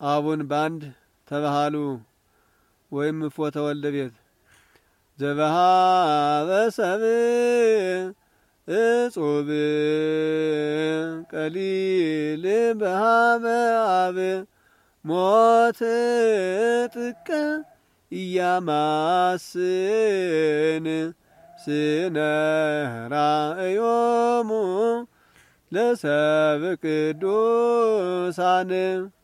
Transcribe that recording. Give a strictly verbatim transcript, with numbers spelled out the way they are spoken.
አቡን ባንድ ተባሃሉ ወይም ፎተ ወልደ ቤት ዘበሃበ ሰብእ እጹብ ቀሊል በሃበ አብ ሞት ጥቀ ኢያማስን ስነ ራእዮሙ ለሰብእ ቅዱሳን